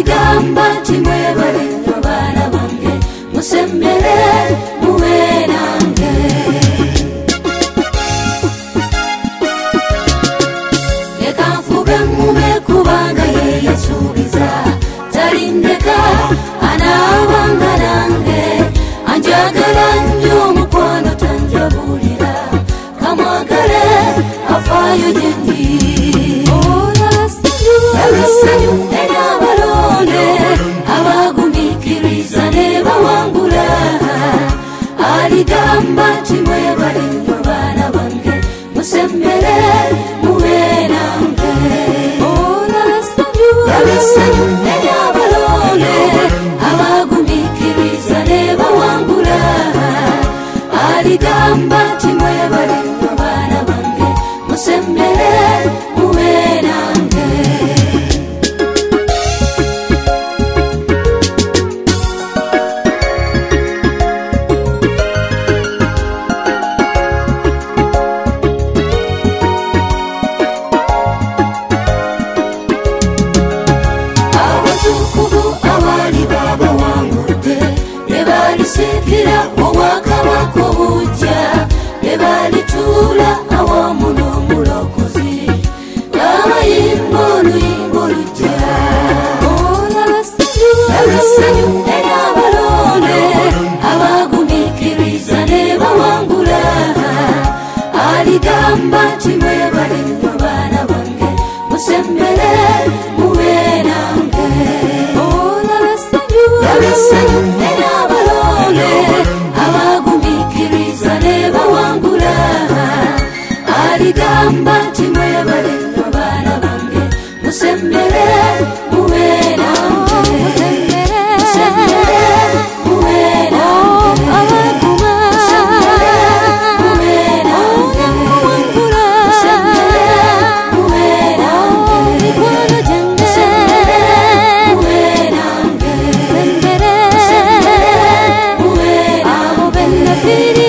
aligamba nti mwebale nnyo baana bange musembere mube nange. Leka nfube mube kubanga ye yasuubiza talindeka anaabanga nange anjagala nnyo mukwano tanjabulira kamwagale afaayo gyendi. Abasanyu n'abalonde abagumikiriza ne bawangula aligamba nti mwebale nnyo baana bange musembere mube nange. Abasanyu n'abalonde abagumikiriza ne bawangula aligamba nti mwebale nnyo baana bange musembere mube nange. Sikira obwakabaka obujja ne balituula awamu n'omulokozi abayimba oluyimba olujja. Abasanyu n'abalonde abagumikiriza ne bawangula aligamba nti mwebale nnyo baana bange musembere mube nange. Abasanyu abagumikiriza ne bawangula aligamba nti mwebale nnyo baana bange musembere mube nange. Musembere mube nange. Musembere mube nange. Musembere mube nange. Musembere mube nange. Musembere mube nange.